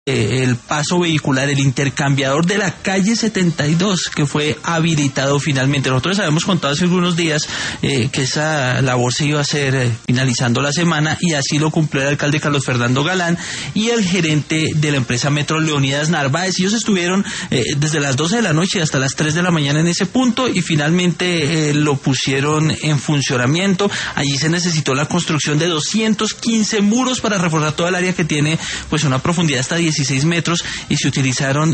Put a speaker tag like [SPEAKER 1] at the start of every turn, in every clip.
[SPEAKER 1] el paso vehicular, el intercambiador de la calle 72, que fue habilitado finalmente. Nosotros habíamos contado hace algunos días que esa labor se iba a hacer finalizando la semana, y así lo cumplió el alcalde Carlos Fernando Galán y el gerente de la empresa Metro, Leonidas Narváez. Ellos estuvieron desde las 12 de la noche hasta las 3 de la mañana en ese punto, y finalmente lo pusieron en funcionamiento. Allí se necesitó la construcción de 215 muros para reforzar toda el área, que tiene pues una profundidad hasta 16 metros, y se utilizaron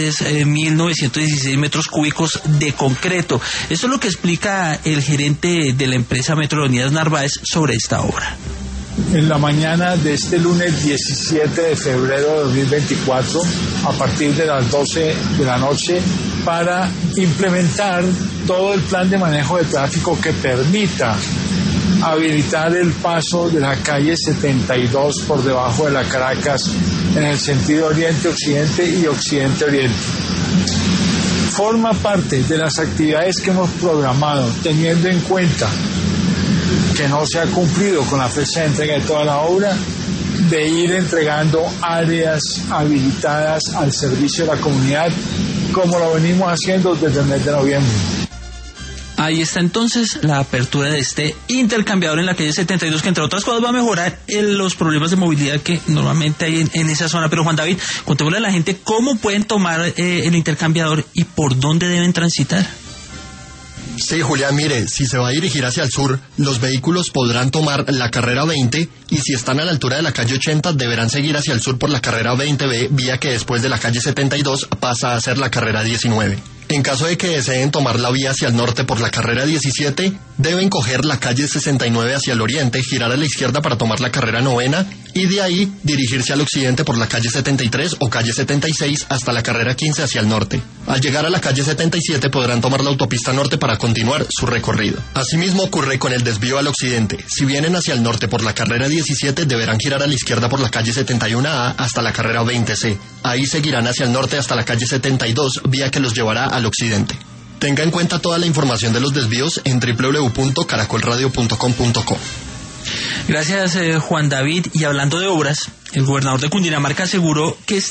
[SPEAKER 1] 10.916 metros cúbicos de concreto. Esto es lo que explica el gerente de la empresa Metro, Leonidas Narváez, sobre esta obra.
[SPEAKER 2] En la mañana de este lunes 17 de febrero de 2024, a partir de las 12 de la noche, para implementar todo el plan de manejo de tráfico que permita habilitar el paso de la calle 72 por debajo de la Caracas en el sentido oriente-occidente y occidente-oriente. Forma parte de las actividades que hemos programado, teniendo en cuenta que no se ha cumplido con la fecha de entrega de toda la obra, de ir entregando áreas habilitadas al servicio de la comunidad, como lo venimos haciendo desde el mes de noviembre.
[SPEAKER 1] Ahí está entonces la apertura de este intercambiador en la calle 72, que entre otras cosas va a mejorar los problemas de movilidad que normalmente hay en esa zona. Pero Juan David, contémosle a la gente cómo pueden tomar el intercambiador y por dónde deben transitar.
[SPEAKER 3] Sí, Julián, mire, si se va a dirigir hacia el sur, los vehículos podrán tomar la carrera 20, y si están a la altura de la calle 80 deberán seguir hacia el sur por la carrera 20B, vía que después de la calle 72 pasa a ser la carrera 19. En caso de que deseen tomar la vía hacia el norte por la carrera 17, deben coger la calle 69 hacia el oriente, girar a la izquierda para tomar la carrera 9, y de ahí dirigirse al occidente por la calle 73 o calle 76 hasta la carrera 15 hacia el norte. Al llegar a la calle 77 podrán tomar la autopista norte para continuar su recorrido. Asimismo ocurre con el desvío al occidente. Si vienen hacia el norte por la carrera 17, deberán girar a la izquierda por la calle 71A hasta la carrera 20C. Ahí seguirán hacia el norte hasta la calle 72, vía que los llevará al occidente. Tenga en cuenta toda la información de los desvíos en www.caracolradio.com.co.
[SPEAKER 1] Gracias, Juan David. Y hablando de obras, el gobernador de Cundinamarca aseguró que